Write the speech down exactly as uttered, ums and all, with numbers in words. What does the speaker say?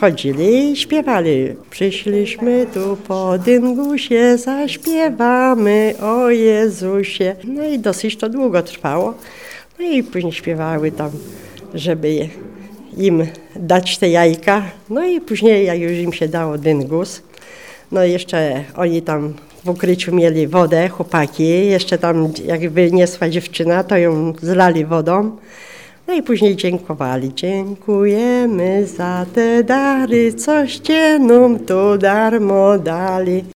chodzili i śpiewali. Przyszliśmy tu po dyngusie, zaśpiewamy o Jezusie. No i dosyć to długo trwało. No i później śpiewały tam, żeby im dać te jajka. No i później, jak już im się dało dyngus, no jeszcze oni tam w ukryciu mieli wodę, chłopaki. Jeszcze tam jakby niesła dziewczyna, to ją zlali wodą. No i później dziękowali. Dziękujemy za te dary, coście nam tu darmo dali.